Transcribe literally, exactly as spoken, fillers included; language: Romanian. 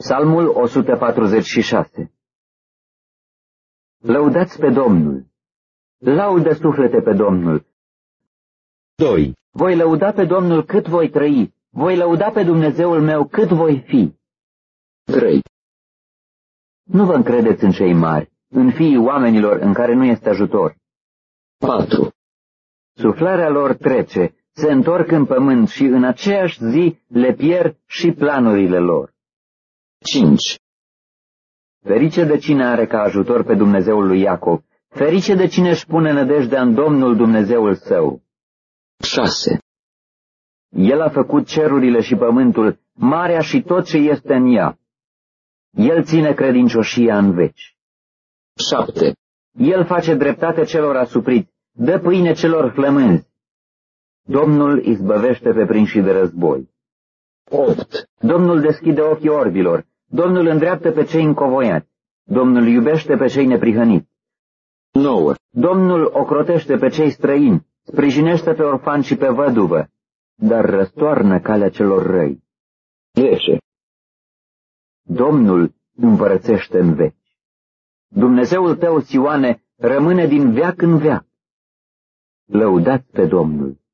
Psalmul o sută patruzeci și șase. Lăudați pe Domnul! Laudă suflete pe Domnul! doi. Voi lăuda pe Domnul cât voi trăi, voi lăuda pe Dumnezeul meu cât voi fi. trei. Nu vă încredeți în cei mari, în fiii oamenilor în care nu este ajutor. patru. Suflarea lor trece, se întorc în pământ și în aceeași zi le pierd și planurile lor. cinci. Ferice de cine are ca ajutor pe Dumnezeul lui Iacov, ferice de cine își pune nădejdea în Domnul Dumnezeul său. șase. El a făcut cerurile și pământul, marea și tot ce este în ea. El ține credincioșia în veci. șapte. El face dreptate celor asupriți, dă pâine celor flămânzi. Domnul izbăvește pe prinși de război. opt. Domnul deschide ochii orbilor, Domnul îndreaptă pe cei încovoiați, Domnul iubește pe cei neprihăniți. nouă. Domnul ocrotește pe cei străini, sprijinește pe orfan și pe văduvă, dar răstoarnă calea celor răi. zece. Domnul împărățește în veci. Dumnezeul tău, Sioane, rămâne din veac în veac. Lăudați pe Domnul!